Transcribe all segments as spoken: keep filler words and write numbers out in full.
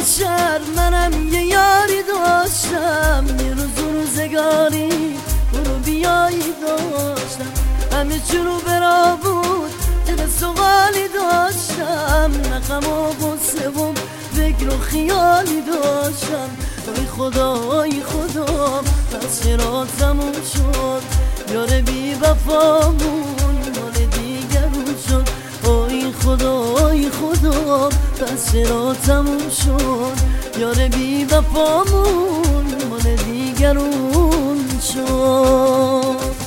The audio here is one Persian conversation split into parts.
شهر منم یه یاری داشتم، یه روز و روزگاری برو بیایی داشتم، همه چی رو برا بود دل سوالی داشتم، نخم و غصه و فکر و خیالی داشتم. ای خدا ای خدا پس چرا تموم شد، یار بی وفامون مال دیگرون شد. ای خدا ای خدا پس چرا تموم شد، یار بی وفامون مال دیگرون شد.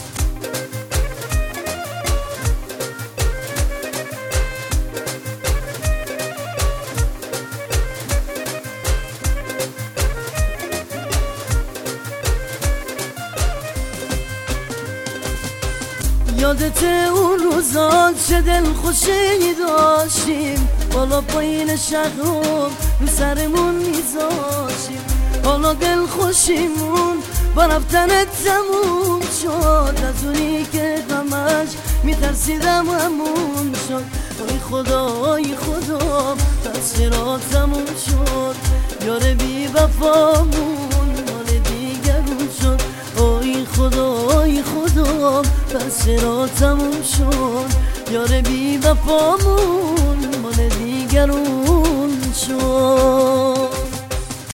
یادت اون روزا چه دل خوشی داشتیم، بالا پایین شهرام رو سرمون میذاشتیم، حالا دل خوشیمون با رفتنت تموم شد، از اونی که غمش میترسیدم همون شد. ای خدا ای خدا پس چرا تموم شد، یار بی وفامون مال دیگرون شد. ای خدا ای خدا پس چرا تموم شد، یار بی وفامون مال دیگرون شد.